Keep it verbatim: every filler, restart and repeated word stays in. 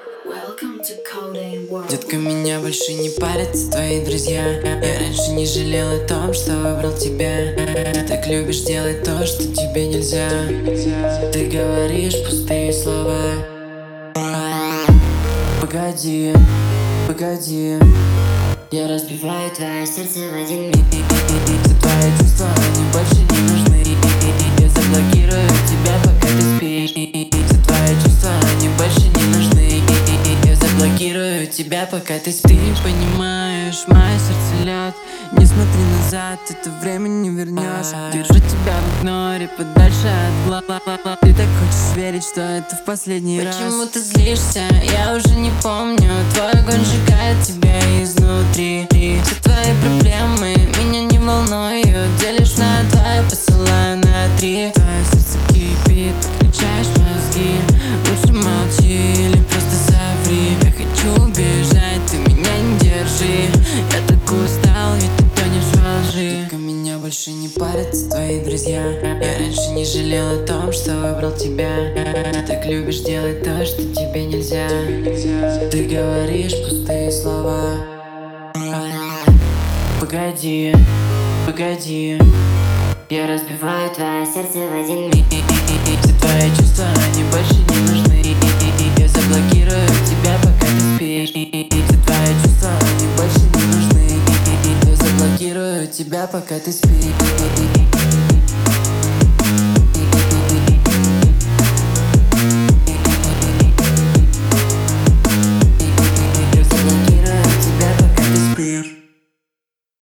Welcome to Codeine World. Детка, меня больше не парят твои друзья. Я раньше не жалел о том, что выбрал тебя. Ты так любишь делать то, что тебе нельзя. Ты говоришь пустые слова. Погоди, погоди, я разбиваю твое сердце в один миг. Все твои чувства, они больше не нужны. Я заблокирую тебя, пока ты спишь. Все твои чувства, они больше не нужны. Я заблокирую тебя, пока ты спишь. Ты понимаешь, мое сердце лед. Не смотри назад, это время не вернешь. Держу тебя в игноре, подальше от глаз. Ты так хочешь верить, что это в последний раз. Почему ты злишься? Я уже не помню. Твой огонь сжигает тебя изнутри. Все твои проблемы меня не волнуют. Делишь на два, я посылаю на три. Твое сердце кипит, подключаешь мозги. Лучше молчи или просто соври. Я хочу убежать, ты меня не держи. Я так устал, ведь ты тонешь во лжи. Только меня больше не парят твои друзья. Я раньше не жалел о том, что выбрал тебя. Ты так любишь делать то, что тебе нельзя. Ты говоришь пустые слова. Погоди, погоди, я разбиваю твое сердце в один миг. Все твои чувства, они больше не нужны. Я заблокирую тебя, пока ты спишь. Все твои чувства, они больше не нужны. Я заблокирую тебя, пока ты спишь.